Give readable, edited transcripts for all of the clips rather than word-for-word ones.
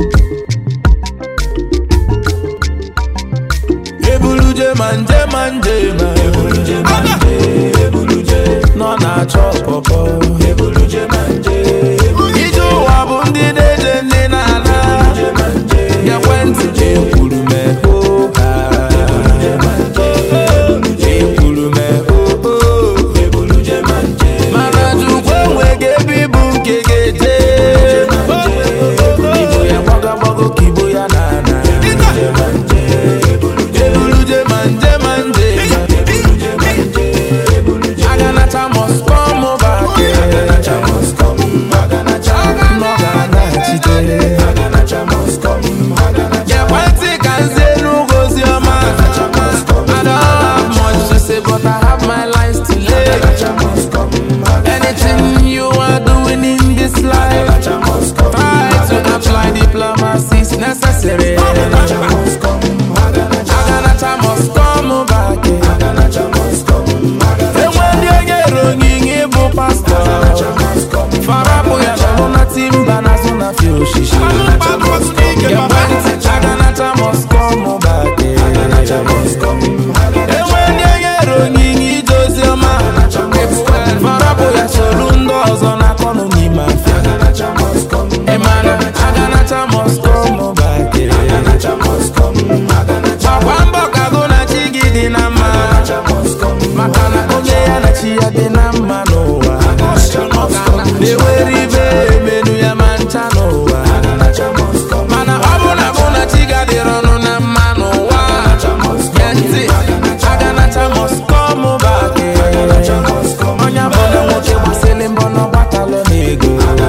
Ebuluje manje manje ma ebuluje manje ebuluje no na chopopo ebuluje manje iju wa bu ndi deje ndi na ala ebuluje manje ya kwenti je kulume ho ha ebuluje manje ebuluje kulume ho ebuluje manje mana ju kwenwe gebi bu kegeje ibo ya boga bogo kibo ya nana ebuluje manje ebuluje manje manje Aganacha must come over. Aganacha must come. Aganacha must come. Yeah, one thing I say no goes your man. I don't have much to say, but I have my lines to lay. Anything you are doing in this life, try to apply diplomacy is necessary. Aganacha must come over. Aganacha must come. Pastor, Farapo ya shalona timba na zona fio shishi. Aganacha must come back. Aganacha must come. Ewenye nyingi josioma. Farapo ya shalundo zona kono ni mafia. Aganacha must come. Emana, Aganacha must come back. Aganacha must come. Wamba kagona chigidi na ma. Aganacha must come. Makana konye ya na chia de na ma no. They were ribe menu ya manchano wa. Mana abuna buna chiga de rono na mano wa. Yenti Aganacha must come back. Onya bona wote wasele mbono batalo nego.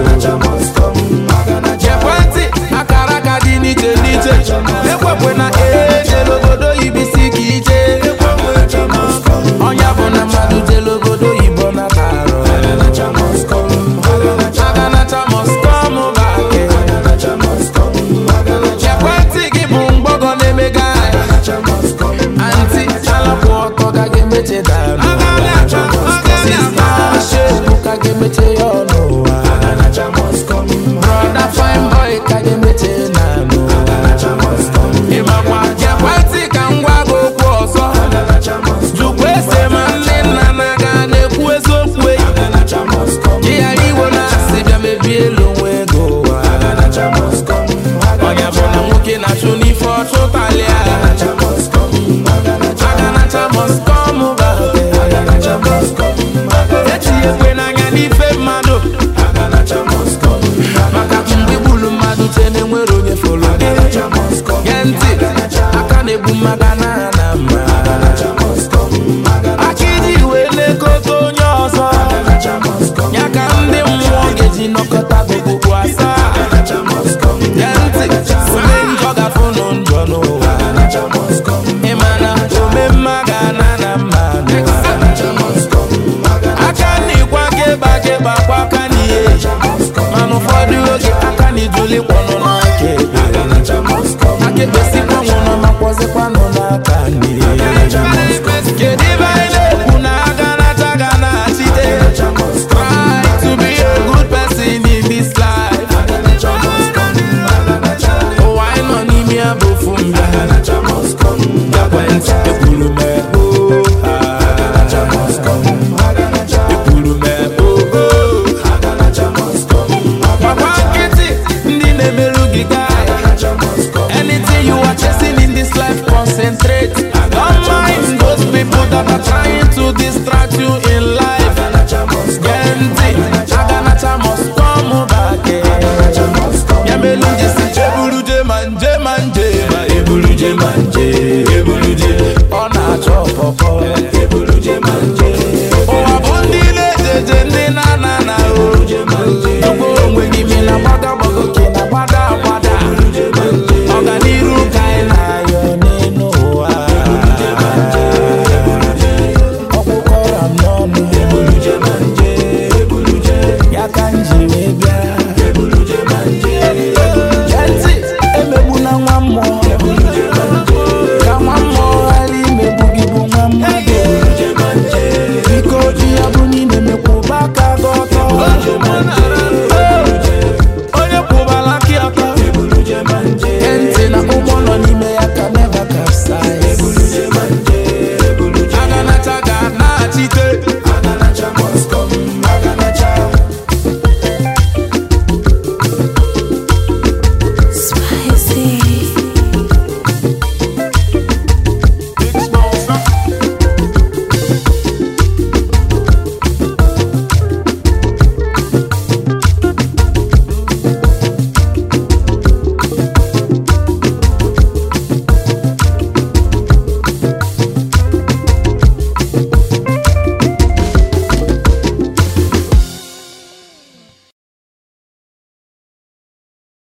Jepwenti akaraka di nije nije. Lekwe na eje logodo ibisi kije. Onya bona madu je logodo ibona taro. Aganacha must come back. Aganacha must come. Chekwenti gibung bogo nemega. Aganacha must come. Anti chala kuoto kage meche dano. Aganacha must come. Sister shepu kage meche yono. Aganacha must come. Brother fine boy kage meche nano. Aganacha must come. Imamwa chekwenti kangwa go kuoso. Aganacha must come. Jukwese mani nanaga ne kueso kwe. Aganacha must come. Aganacha must come. Onya bona muke na shuni for totalia. Aganacha must come. Aganacha must come back. Aganacha must come. Eti ekwe na ngani fe mado. Aganacha must come. Maka mbi bulu madu tene mwero nye follow. Aganacha must come. Yenti akane bu magana.